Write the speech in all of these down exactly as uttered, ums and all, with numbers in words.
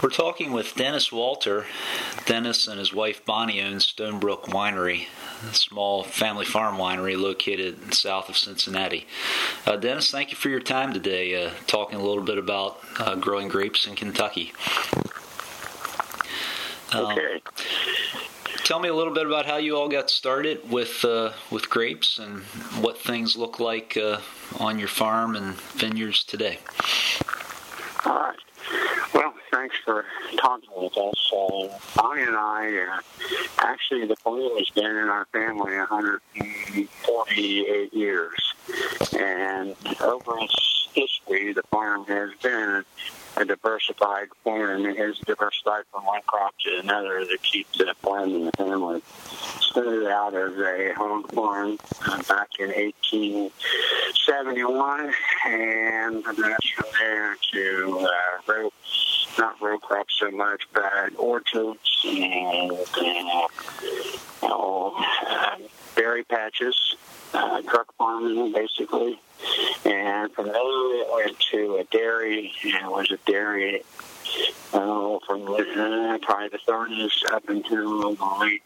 We're talking with Dennis Walter. Dennis and his wife Bonnie own Stonebrook Winery, a small family farm winery located south of Cincinnati. Uh, Dennis, thank you for your time today, uh, talking a little bit about uh, growing grapes in Kentucky. Um, okay. Tell me a little bit about how you all got started with uh, with grapes and what things look like uh, on your farm and vineyards today. All right. Well, thanks for talking with us. Uh, Bonnie and I, uh, actually, the farm has been in our family one hundred forty-eight years. And over its history, the farm has been a diversified farm. It has diversified from one crop to another that keeps the farm in the family. Started out as a home farm uh, back in eighteen seventy-one, and progressed from there to uh, row, not row crops so much, but orchards and uh, oh, uh, berry patches, uh, truck farming basically. And from there it went to a dairy, and it was a dairy uh, from uh, probably the thirties up until the late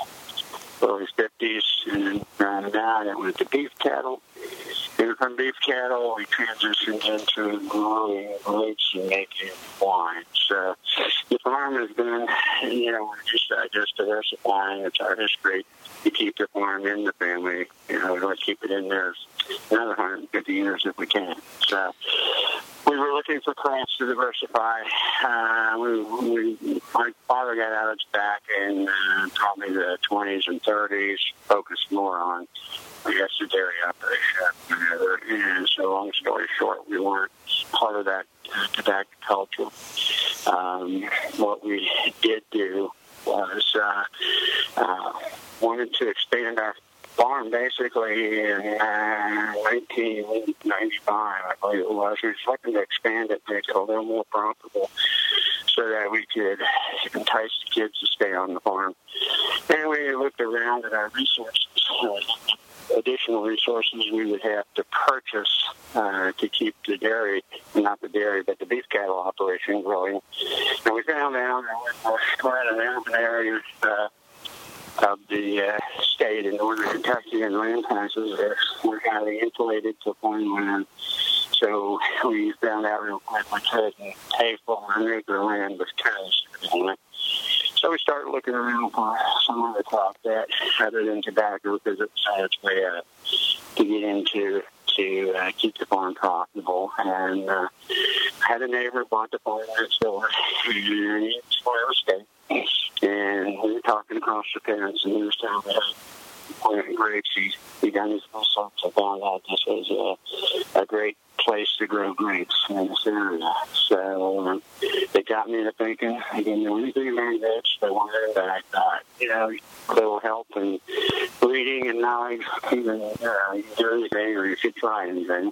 early fifties, and from that it went to beef cattle. And from beef cattle, we transitioned into growing grapes and making wine. So the farm has been, you know, just uh, just diversifying. It's our history to keep the farm in the family. You know, we want to keep it in there another one hundred fifty years if we can. So we were looking for crops to diversify. Uh, we, we, my father got out of his back in uh, probably the twenties and thirties, focused more on, I guess, the dairy operation. And so, long story short, we weren't part of that uh, tobacco culture. Um, what we did do was uh, uh, wanted to expand our farm basically in uh, nineteen ninety-five, I believe it was. We were looking to expand it, make it a little more profitable so that we could entice the kids to stay on the farm. And we looked around at our resources, uh, additional resources we would have to purchase uh, to keep the dairy, not the dairy, but the beef cattle operation growing. And we found out that we're in an urban area uh, of the uh, state in northern Kentucky, and land passes were highly insulated to farmland. So we found out real quick we couldn't pay for an acre of land with cows on it. So we started looking around for some other crop that, other than tobacco, because it's on its way up to get into to uh, keep the farm profitable. And uh, I had a neighbor bought the farm next door, and it's where we stayed. And we were talking across the fence, and he was telling me how planting grapes. He, he done his research and found out this was a, a great place to grow grapes in this area. So um, they got me to thinking, I didn't know anything about grapes. They wanted, but I thought, you know, a little help and reading and knowledge, even uh, you can do anything or you should try anything.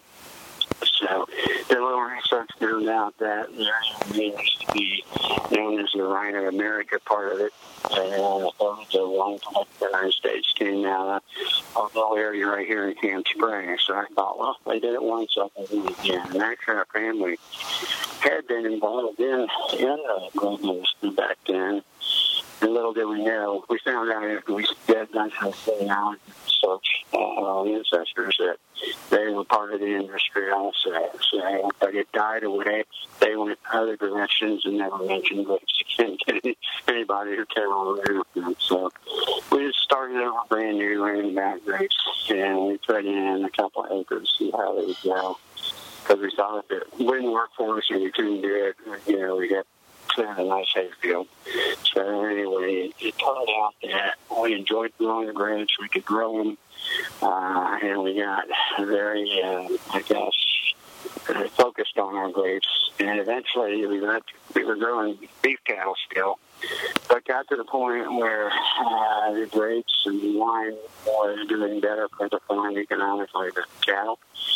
So the little research found out that the area needs to be known as the Rhino America part of it. And the one part of the United States came out of a little area right here in Camp Springs. So I thought, well, they did it once, I can do it again. And actually our family had been involved in, in the grape industry back then. And little did we know, we found out after we did done some genealogy research on our ancestors that they were part of the industry also. So, but it died away. They went other directions and never mentioned grapes again to anybody who came on around them. So we just started over brand new learning about grapes, and we put in a couple of acres to see how they would go. Because we thought if it wouldn't work for us and we couldn't do it, you know, we got a nice hayfield. So anyway, it turned out that we enjoyed growing the grapes. We could grow them, uh, and we got very, uh, I guess, uh, focused on our grapes. And eventually, we were we were growing beef cattle still, but got to the point where uh, the grapes and the wine were doing better for the farm economically than cattle.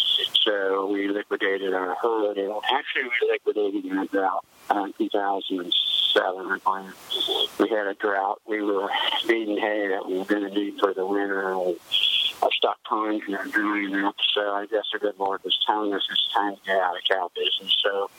So we liquidated our herd, and actually we liquidated in a drought. Uh, two thousand seven, I believe. We had a drought. We were feeding hay that we were going to need for the winter, and our stock times were drying up. So I guess the good Lord was telling us it's time to get out of cow business. So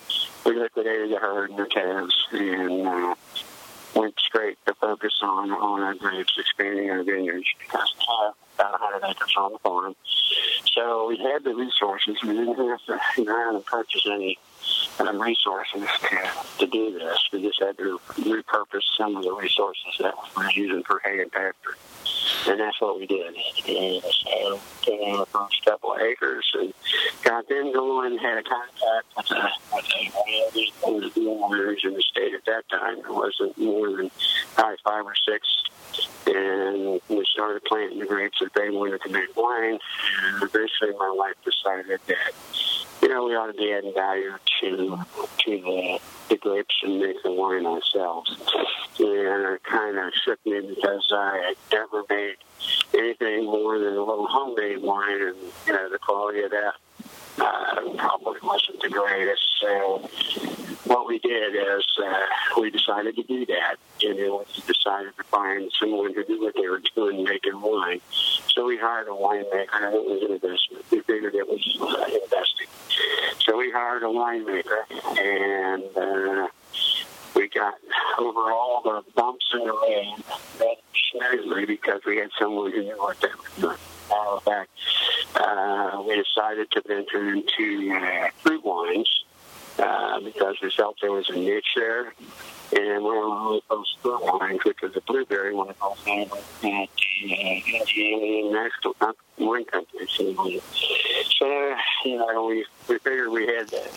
we liquidated the herd and the calves and uh, went straight to focus on, on our grapes, expanding our vineyards, because we have about one hundred acres on the farm. So we had the resources. We didn't have to, you know, purchase any um, resources to, to do this. We just had to repurpose some of the resources that we were using for hay and pasture. And that's what we did. And so came in the first couple of acres and got them going, had a contact with a, with a one of the wineries in the state at that time. It wasn't more than probably five or six. And we started planting the grapes that they wanted to make wine. And eventually my wife decided that, you know, we ought to be adding value to to the, the grapes and make the wine ourselves. And it kind of shook me because I had never made anything more than a little homemade wine, and you know, the quality of that uh, probably wasn't the greatest. So what we did is uh, we decided to do that, and then we decided to find someone to do what they were doing, making wine. So we hired a winemaker, and it was an investment. We figured it was uh, investing. So we hired a winemaker, and uh, we got over all the bumps in the road rather smoothly because we had someone who knew what they were doing. In fact, uh, we decided to venture into uh, fruit wines uh, because we felt there was a niche there. And one of the really close fruit wines, which was a blueberry, one of our favorite at the uh, Indiana National Wine Company. So, you know, we, we figured we had the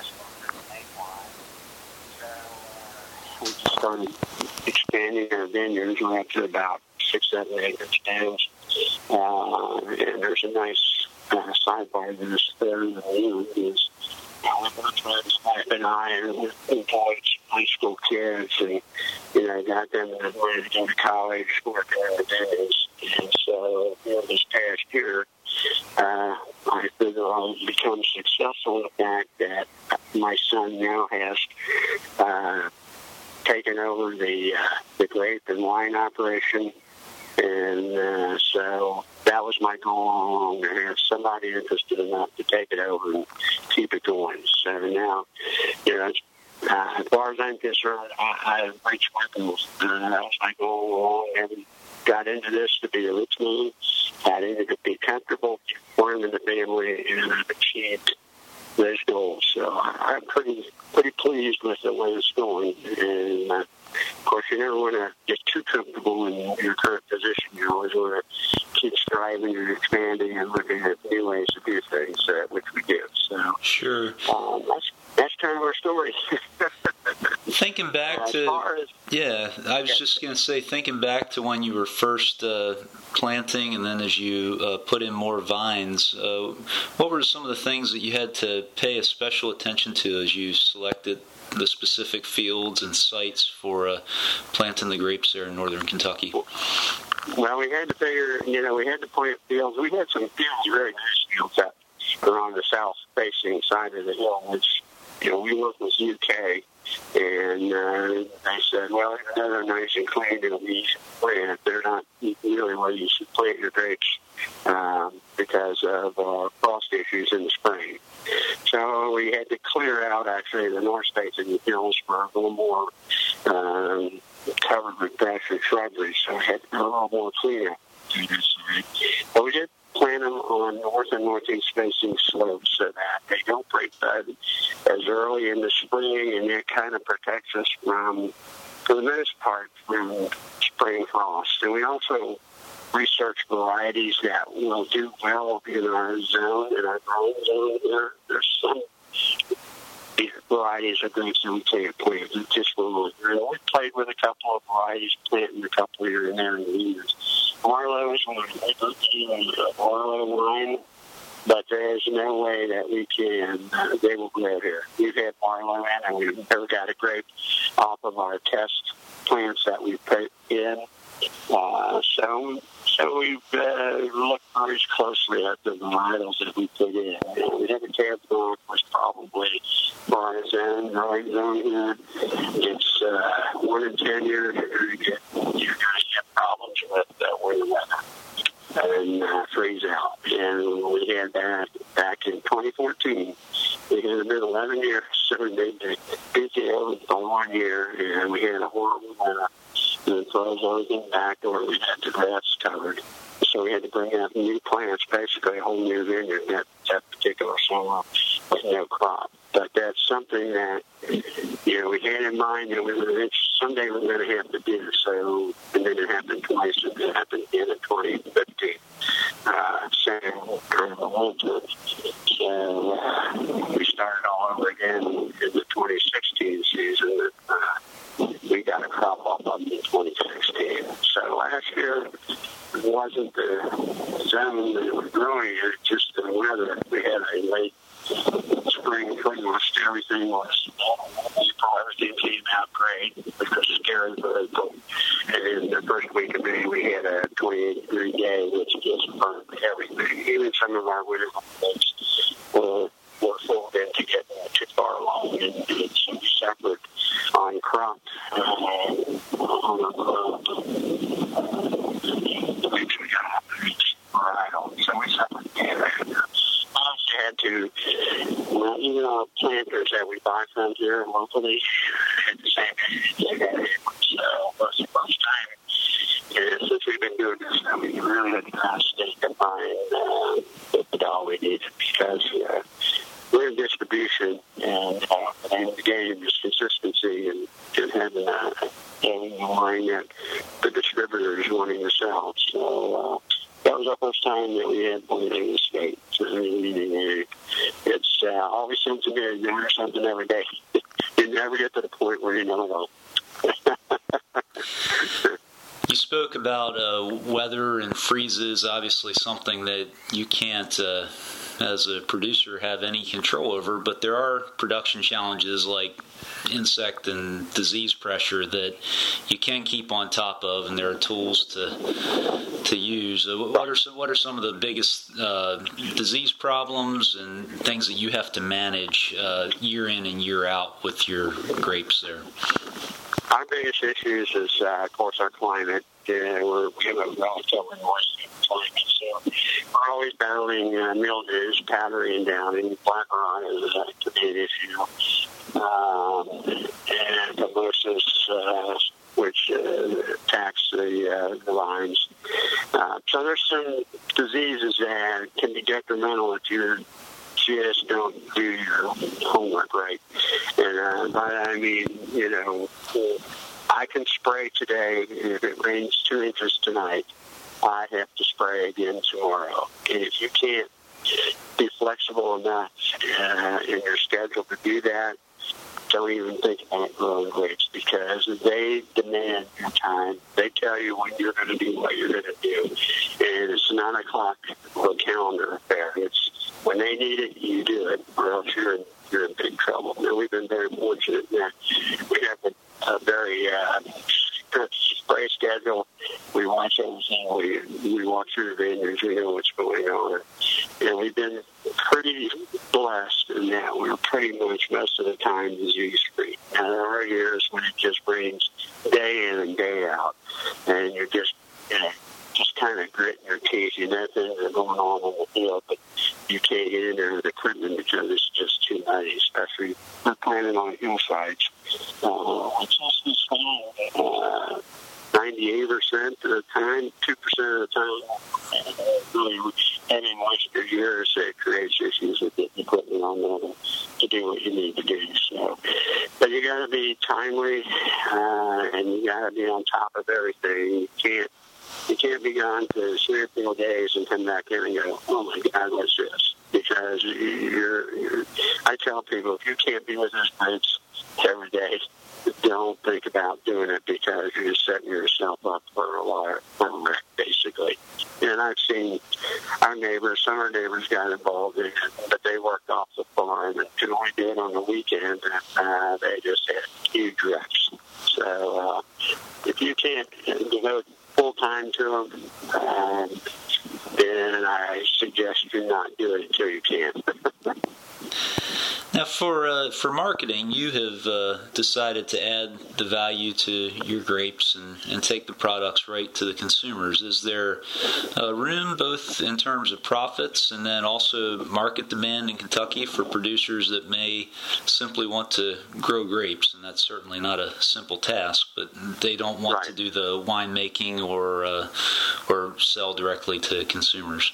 we just started expanding our vineyards. We're up to about six, seven acres down. Uh, and there's a nice uh, sidebar to this there in the view is uh, my wife and I and we employed high school kids and, you know, got them ready to go to college, working in the days. And so, you know, this past year, uh, I figured I'll become successful in the fact that my son now has uh, taken over the uh, the grape and wine operation, and uh, so that was my goal all along, to have somebody interested enough to take it over and keep it going. So now, you know, uh, as far as I'm concerned, I, I've reached my goals. Uh, that was my goal all along. And got into this to be a rich man, got into to be comfortable, forming the family, and I've achieved those goals. So I'm pretty pretty pleased with the way it's going. And uh, of course, you never want to get too comfortable in your current position. You always want to keep striving and expanding and looking at new ways to do things, uh, which we do. So sure, um, that's that's kind of our story. Thinking back as to as, yeah, I was yeah. just going to say, thinking back to when you were first uh, planting, and then as you uh, put in more vines, uh, what were some of the things that you had to pay a special attention to as you selected the specific fields and sites for uh, planting the grapes there in northern Kentucky? Well, we had to figure, you know, we had to plant fields. We had some fields, very nice fields out around the south-facing side of the hill, which, you know, we worked with U K, and uh, they said, well, even though they're nice and clean, it'll be easy to plant. They're not really where you should plant your grapes um, because of uh, frost issues in the spring. So we had to clear out, actually, the north facing the hills for a little more um, covered with grass and shrubbery, so we had to do a little more cleanup to this side. But we did plant them on north and northeast facing slopes so that they don't break bud as early in the spring, and that kind of protects us from, for the most part, from spring frost. And we also research varieties that will do well in our zone, in our growing zone here. There's some varieties of grapes that we can't plant. It just will. You know, we played with a couple of varieties, planting a couple here and there in the years. Marlowe is one of the Marlowe wine, but there is no way that we can, uh, they will grow here. We've had Marlowe in, and we've never got a grape off of our test plants that we put in. Uh, so, so we've uh, looked very closely at the varietals that we put in. Uh, we have a Cab Blanc, was probably for our zone, growing zone here. It's uh, one in ten years you're going to get you're going to get problems with uh, winter weather and uh, freeze out. And we had that back in twenty fourteen. It had been eleven years. so we made the B T O for one year, and we had a horrible winter. And it froze everything back to where we had the grass covered. So we had to bring out new plants, basically a whole new vineyard that, that particular summer with no crop. But that's something that, you know, we had in mind that we were someday we were going to have to do. So, and then it happened twice, and it happened again in twenty fifteen. Uh, same during the winter. So uh, we started all over again in the twenty sixteen season. Uh, we got a crop up up in twenty sixteen. So last year it wasn't the zone that was growing, it was just the weather. We had a late spring, pretty much everything was April, everything came out great, which was scary for April. And in the first week of May, we had a twenty-eight degree day, which just burned everything. Even some of our winter months were, were fooled into getting too far along, and it's separate on crop, uh, on the crop, the weeks we got off the weeks varietal. So we suffered together. Had to, well, even our planters that we buy from here locally had the same issue. So that's the first time uh, since we've been doing this that we really had to stay to find uh, the all we needed, because uh, we're in distribution, and uh, the name of the game is consistency, and, and having a, having a line that the distributor is wanting to sell. So uh, that was our first time that we had one in the state. So it's uh, always seems to be you learn something every day. You never get to the point where you know it all. You spoke about uh, weather and freezes, obviously something that you can't, uh, as a producer, have any control over, but there are production challenges like insect and disease pressure that you can keep on top of, and there are tools to to use. What are some, what are some of the biggest uh, disease problems and things that you have to manage uh, year in and year out with your grapes there? Our biggest issues is, uh, of course, our climate. Uh, we're, we have a relatively moist climate, so we're always battling uh, mildews, powdery and downy. Black rot is uh, to be an issue. Um, and mimosas, uh, which uh, attacks the, uh, the vines. Uh, so there's some diseases that can be detrimental if you're just don't do your homework right. And uh, by that I mean, you know, I can spray today. If it rains two inches tonight, I have to spray again tomorrow. And if you can't be flexible enough uh, in your schedule to do that, don't even think about growing grapes, because they demand your time. They tell you when you're going to do what you're going to do. And it's not a clock or a calendar affair. It's when they need it, you do it, or else you're in, you're in big trouble. And we've been very fortunate that we have a, a very uh, strict spray schedule. We watch everything. We, we walk through the vineyards. We know what's going on. And we've been pretty blessed in that we're pretty much most of the time disease-free. Now, there are years when it just rains day in and day out, and you're just, you know, just kind of gritting your teeth. You know things are going on in the field, but you can't get in there with equipment because it's just too muddy, especially we're planting on hillsides. Uh, it's just this uh, ninety-eight percent of the time, two percent of the time, uh, really heavy moisture years, it creates issues with getting equipment on there to do what you need to do. So, but you got to be timely, uh, and you got to be on top of everything. You can't You can't be gone for three or four days and come back in and go, oh my God, what's this? Because you're, you're I tell people, if you can't be with those grapes every day, don't think about doing it, because you're just setting yourself up for a lot of wreck, basically. And I've seen our neighbors, some of our neighbors got involved in it, but they worked off the farm and could only do it on the weekend, and uh, they just had huge wrecks. So uh, if you can't devote full time to them, um, then I suggest you not do it until you can. Now, for uh, for marketing, you have uh, decided to add the value to your grapes and, and take the products right to the consumers. Is there uh, room both in terms of profits and then also market demand in Kentucky for producers that may simply want to grow grapes? And that's certainly not a simple task, but they don't want right. to do the winemaking or uh, or sell directly to consumers.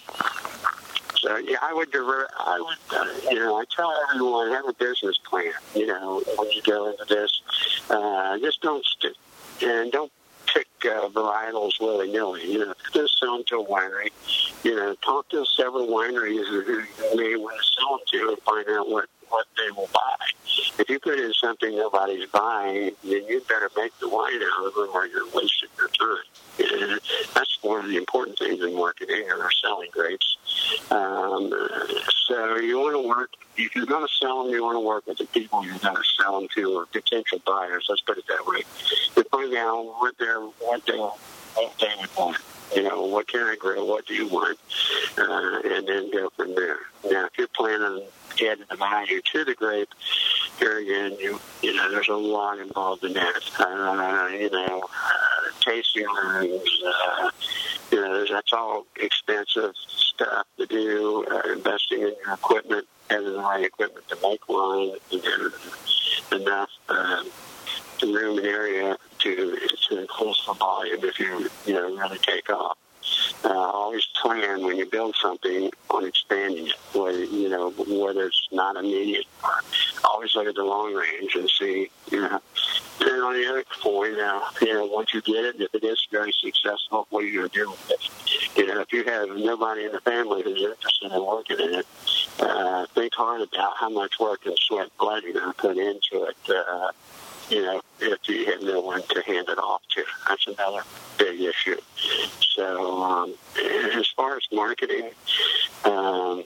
So yeah, I would, I would, uh, you know, I tell everyone have a business plan. You know, when you go into this, uh, just don't stick and don't pick uh, varietals willy nilly. You know, just sell them to a winery. You know, talk to several wineries who you may want to sell them to and find out what what they will buy. If you put in something nobody's buying, then you better make the wine out of it or you're wasting your time. And that's one of the important things in marketing or selling grapes. Um, so you want to work, if you're going to sell them, you want to work with the people you're going to sell them to or potential buyers, let's put it that way. To find out what they're, what they, what they would want. You know, what can I grow? What do you want? Uh, and then go from there. Now, if you're planning on adding the value to the grape, here again, you you know, there's a lot involved in that. Uh, you know, uh, tasting rooms, uh, you know, that's all expensive stuff to do. Uh, investing in your equipment, having the right equipment to make wine, and enough uh, room and area to to increase the volume if you you know really take off. Uh, always plan when you build something on expanding it, whether, you know, whether it's not immediate. Or always look at the long range and see, you know. And on the other point, now, you know, once you get it, if it is very successful, what are you going to do with it? You know, if you have nobody in the family who's interested in working in it, uh, think hard about how much work and sweat and blood you're going to put into it. Uh, you know, if you have no one to hand it off to. That's another big issue. So um, as far as marketing, um,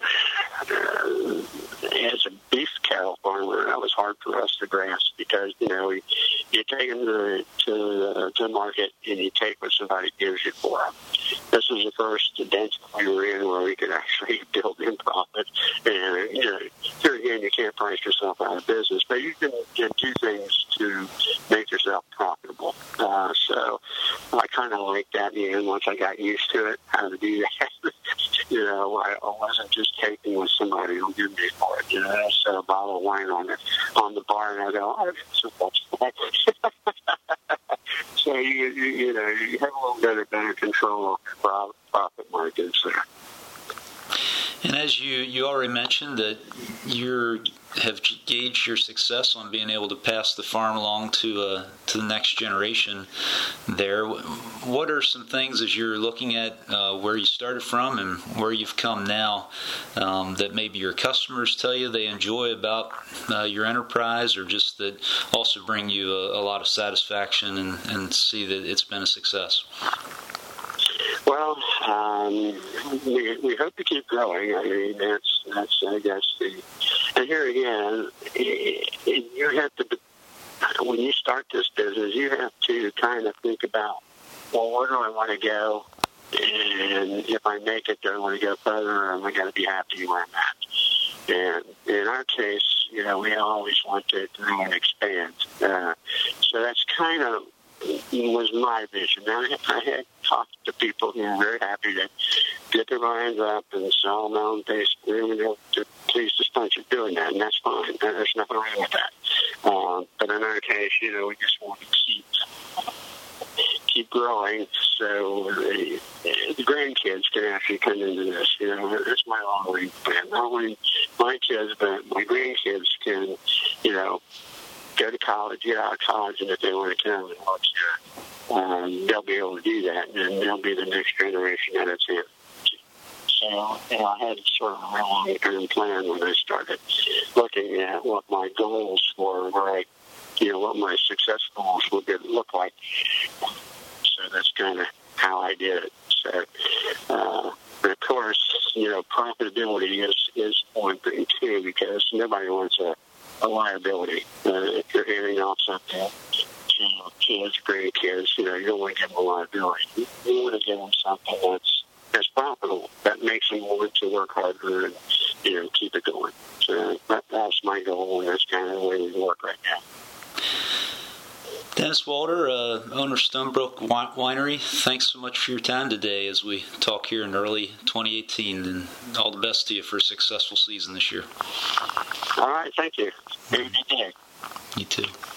uh, as a beef cattle farmer, that was hard for us to grasp because, you know, we, you take them to, to, uh, to market and you take what somebody gives you for them. This was the first event we were in where we could actually build in profit. And, you know, here again, you can't price yourself out of business, but you can, can do things to make yourself profitable. Uh, so I kind of like that, you know, once I got used to it, how to do that. You know, I, I wasn't just taking what somebody will give me for it. You know, I set a bottle of wine on it on the bar, and I go, oh, so much. So you, you you know you have a little bit of better control of your profit margins there. And as you, you already mentioned that you have gauged your success on being able to pass the farm along to uh, to the next generation there. What are some things as you're looking at uh, where you started from and where you've come now um, that maybe your customers tell you they enjoy about uh, your enterprise, or just that also bring you a, a lot of satisfaction and, and see that it's been a success? Well, um, we, we hope to keep growing. I mean, that's, that's I guess, the, and here again, it, it, you have to, when you start this business, you have to kind of think about, well, where do I want to go? And if I make it, do I want to go further, or am I going to be happy where I'm at? And in our case, you know, we always want to grow and expand. Uh, so that's kind of was my vision. Now, I had talked to people who were very happy to get their vines up and sell them out, and they were pleased just bunch of doing that, and that's fine. There's nothing wrong with that. Um, but in our case, you know, we just want to keep keep growing, so the, the grandkids can actually come into this. You know, it's my long-range plan. Not only my kids, but my grandkids can, you know, go to college, get out of college, and if they want to come and work here, um, they'll be able to do that, and they'll be the next generation that it's in. So, you know, I had sort of a real long-term plan when I started looking at what my goals were, where I, you know, what my success goals would look like. So that's kind of how I did it. So, uh, but of course, you know, profitability is, is one thing, too, because nobody wants a a liability. Uh, if you're handing off something to kids, grandkids, you know, you don't want to give them a liability. You, you want to give them something that's that's profitable, that makes them want to work harder and you know, keep it going. So that, that's my goal, and that's kind of the way we work right now. Dennis Walter, uh, owner Stonebrook Winery, thanks so much for your time today as we talk here in early twenty eighteen, and all the best to you for a successful season this year. All right, thank you. Have a good day. You too.